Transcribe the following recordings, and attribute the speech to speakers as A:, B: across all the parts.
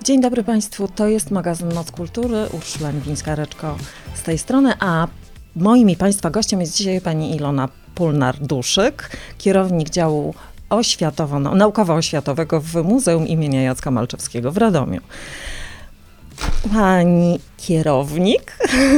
A: Dzień dobry Państwu, to jest magazyn Noc Kultury, Urszula Niwińska-Reczko z tej strony, a moim i Państwa gościem jest dzisiaj pani Ilona Pulnar-Duszyk, kierownik działu naukowo-oświatowego w Muzeum imienia Jacka Malczewskiego w Radomiu. Pani kierownik,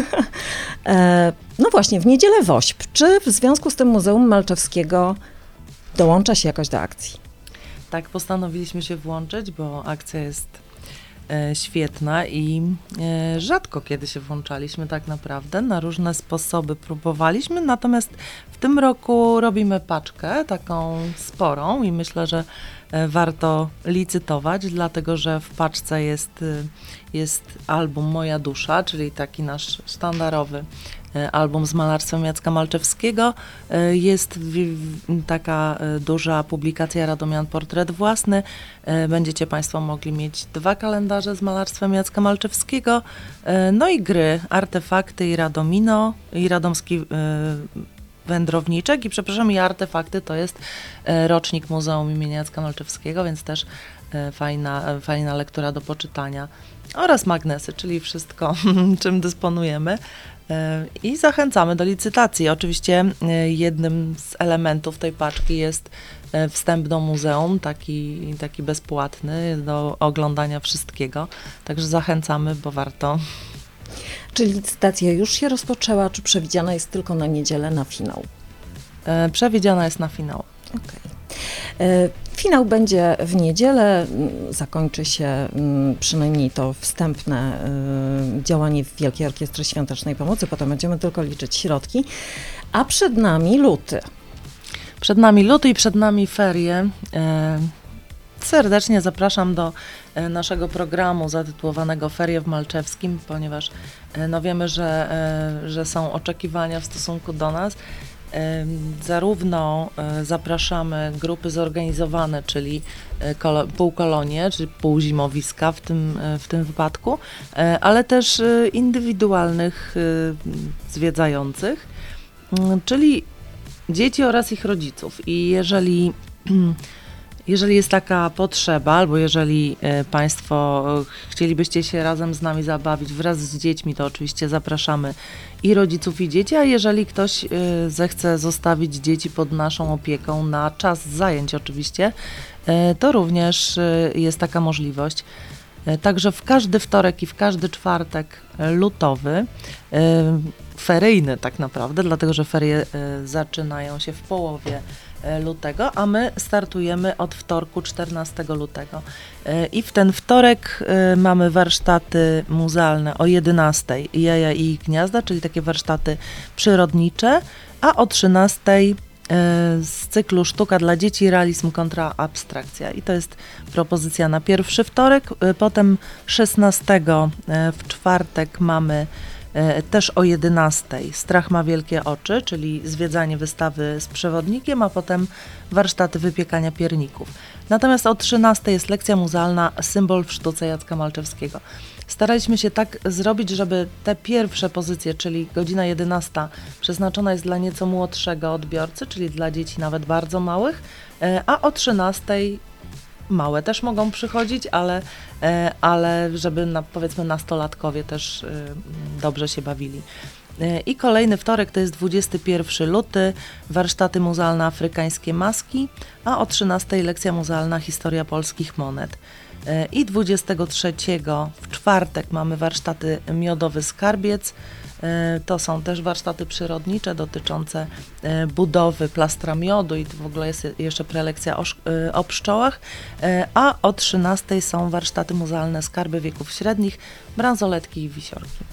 A: no właśnie, w niedzielę WOŚP. Czy w związku z tym Muzeum Malczewskiego dołącza się jakoś do akcji?
B: Tak, postanowiliśmy się włączyć, bo akcja jest świetna i rzadko kiedy się włączaliśmy tak naprawdę. Na różne sposoby próbowaliśmy, natomiast w tym roku robimy paczkę taką sporą i myślę, że warto licytować, dlatego że w paczce jest album Moja Dusza, czyli taki nasz sztandarowy album z malarstwem Jacka Malczewskiego. Jest taka duża publikacja Radomian Portret Własny. Będziecie Państwo mogli mieć 2 kalendarze z malarstwem Jacka Malczewskiego, no i gry, artefakty i Radomino, i radomski wędrowniczek, i artefakty to jest rocznik Muzeum imienia Jacka Malczewskiego, więc też fajna lektura do poczytania. Oraz magnesy, czyli wszystko, czym dysponujemy. I zachęcamy do licytacji. Oczywiście jednym z elementów tej paczki jest wstęp do muzeum, taki bezpłatny, do oglądania wszystkiego. Także zachęcamy, bo warto.
A: Czy licytacja już się rozpoczęła, czy przewidziana jest tylko na niedzielę, na finał?
B: Przewidziana jest na finał.
A: Okay. Finał będzie w niedzielę, zakończy się przynajmniej to wstępne działanie Wielkiej Orkiestry Świątecznej Pomocy, potem będziemy tylko liczyć środki, a przed nami luty.
B: Przed nami luty i przed nami ferie. Serdecznie zapraszam do naszego programu zatytułowanego Ferie w Malczewskim, ponieważ no wiemy, że są oczekiwania w stosunku do nas. Zarówno zapraszamy grupy zorganizowane, czyli półkolonie, czyli półzimowiska w tym wypadku, ale też indywidualnych zwiedzających, czyli dzieci oraz ich rodziców. I jeżeli jest taka potrzeba, albo jeżeli Państwo chcielibyście się razem z nami zabawić wraz z dziećmi, to oczywiście zapraszamy i rodziców, i dzieci, a jeżeli ktoś zechce zostawić dzieci pod naszą opieką na czas zajęć oczywiście, to również jest taka możliwość. Także w każdy wtorek i w każdy czwartek lutowy, feryjny tak naprawdę, dlatego że ferie zaczynają się w połowie lutego, a my startujemy od wtorku 14 lutego. I w ten wtorek mamy warsztaty muzealne o 11 Jaja i ich gniazda, czyli takie warsztaty przyrodnicze, a o 13 z cyklu Sztuka dla dzieci, realizm kontra abstrakcja. I to jest propozycja na pierwszy wtorek. Potem 16 w czwartek mamy też o 11 Strach ma wielkie oczy, czyli zwiedzanie wystawy z przewodnikiem, a potem warsztaty wypiekania pierników. Natomiast o 13 jest lekcja muzealna Symbol w sztuce Jacka Malczewskiego. Staraliśmy się tak zrobić, żeby te pierwsze pozycje, czyli godzina 11 przeznaczona jest dla nieco młodszego odbiorcy, czyli dla dzieci nawet bardzo małych, a o 13 małe też mogą przychodzić, ale żeby powiedzmy nastolatkowie też dobrze się bawili. I kolejny wtorek to jest 21 luty, warsztaty muzealne afrykańskie maski, a o 13 lekcja muzealna historia polskich monet. I 23 w czwartek mamy warsztaty Miodowy Skarbiec. To są też warsztaty przyrodnicze dotyczące budowy plastra miodu i w ogóle jest jeszcze prelekcja o pszczołach, a o 13 są warsztaty muzealne Skarby wieków średnich, bransoletki i wisiorki.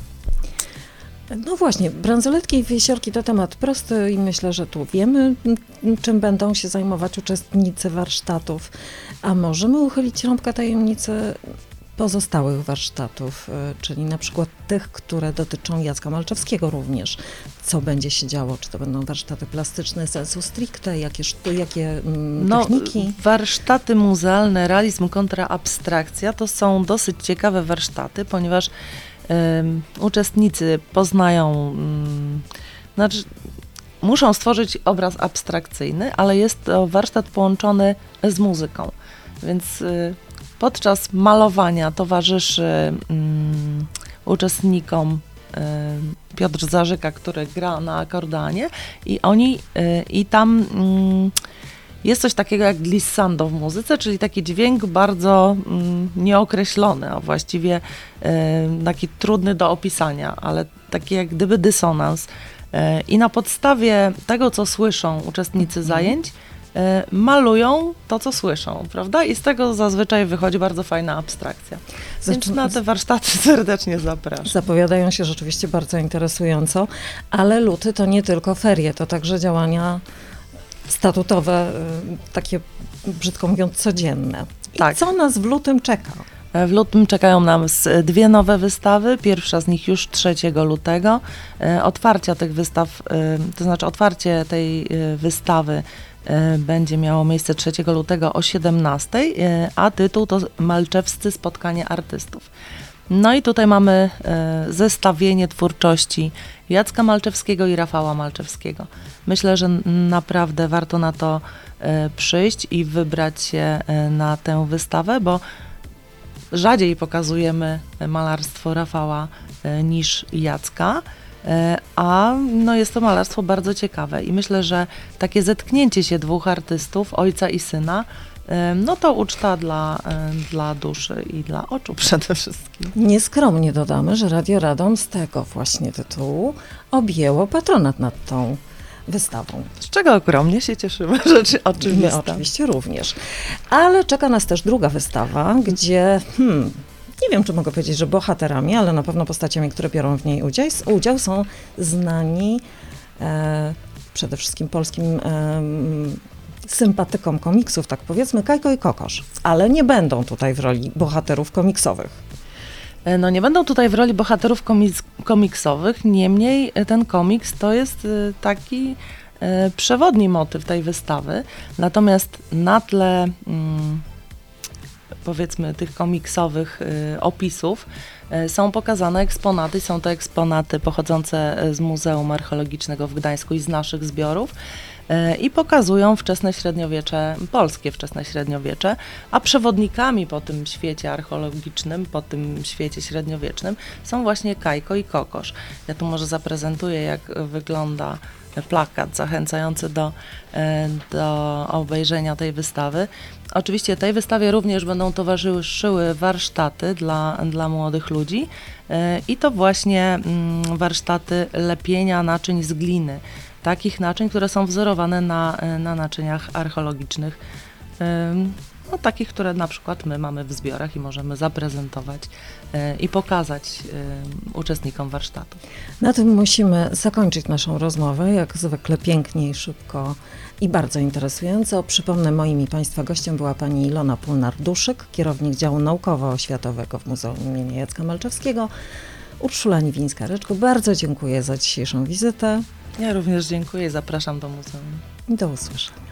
A: No właśnie, bransoletki i wisiorki to temat prosty i myślę, że tu wiemy, czym będą się zajmować uczestnicy warsztatów, a możemy uchylić rąbka tajemnicy pozostałych warsztatów, czyli na przykład tych, które dotyczą Jacka Malczewskiego również. Co będzie się działo? Czy to będą warsztaty plastyczne sensu stricte? Jakie techniki?
B: Warsztaty muzealne, realizm kontra abstrakcja to są dosyć ciekawe warsztaty, ponieważ uczestnicy poznają, muszą stworzyć obraz abstrakcyjny, ale jest to warsztat połączony z muzyką, więc Podczas malowania towarzyszy uczestnikom Piotr Zarzyka, który gra na akordeonie i tam jest coś takiego jak glissando w muzyce, czyli taki dźwięk bardzo nieokreślony, a właściwie taki trudny do opisania, ale taki jak gdyby dysonans. I na podstawie tego, co słyszą uczestnicy zajęć, malują to, co słyszą, prawda? I z tego zazwyczaj wychodzi bardzo fajna abstrakcja. Więc na te warsztaty serdecznie zapraszam.
A: Zapowiadają się rzeczywiście bardzo interesująco, ale luty to nie tylko ferie, to także działania statutowe, takie brzydko mówiąc codzienne. I
B: Tak.
A: co nas w lutym czeka?
B: W lutym czekają nas 2 nowe wystawy, pierwsza z nich już 3 lutego. Otwarcie tych wystaw, to znaczy otwarcie tej wystawy będzie miało miejsce 3 lutego o 17, a tytuł to Malczewscy spotkanie artystów. No i tutaj mamy zestawienie twórczości Jacka Malczewskiego i Rafała Malczewskiego. Myślę, że naprawdę warto na to przyjść i wybrać się na tę wystawę, bo rzadziej pokazujemy malarstwo Rafała niż Jacka, a no jest to malarstwo bardzo ciekawe i myślę, że takie zetknięcie się 2 artystów, ojca i syna, no to uczta dla duszy i dla oczu przede wszystkim.
A: Nieskromnie dodamy, że Radio Radom z tego właśnie tytułu objęło patronat nad tą wystawą.
B: Z czego ogromnie się cieszymy, rzecz
A: My
B: oczywista.
A: oczywiście również. Ale czeka nas też druga wystawa, gdzie, nie wiem, czy mogę powiedzieć, że bohaterami, ale na pewno postaciami, które biorą w niej udział są znani przede wszystkim polskim sympatykom komiksów, tak powiedzmy, Kajko i Kokosz. Ale nie będą tutaj w roli bohaterów komiksowych.
B: No nie będą tutaj w roli bohaterów komiksowych, niemniej ten komiks to jest taki przewodni motyw tej wystawy, natomiast na tle powiedzmy tych komiksowych opisów są pokazane eksponaty, są to eksponaty pochodzące z Muzeum Archeologicznego w Gdańsku i z naszych zbiorów i pokazują wczesne średniowiecze, polskie wczesne średniowiecze, a przewodnikami po tym świecie archeologicznym, po tym świecie średniowiecznym są właśnie Kajko i Kokosz. Ja tu może zaprezentuję, jak wygląda plakat zachęcający do obejrzenia tej wystawy. Oczywiście tej wystawie również będą towarzyszyły warsztaty dla młodych ludzi i to właśnie warsztaty lepienia naczyń z gliny. Takich naczyń, które są wzorowane na naczyniach archeologicznych, no, takich, które na przykład my mamy w zbiorach i możemy zaprezentować i pokazać uczestnikom warsztatu.
A: Na tym musimy zakończyć naszą rozmowę, jak zwykle pięknie i szybko i bardzo interesująco. Przypomnę, moim i Państwa gościem była pani Ilona Pulnar-Duszyk, kierownik działu naukowo-oświatowego w Muzeum im. Jacka Malczewskiego. Urszula Niwińska-Ryczko, bardzo dziękuję za dzisiejszą wizytę.
B: Ja również dziękuję i zapraszam do muzeum.
A: Do usłyszenia.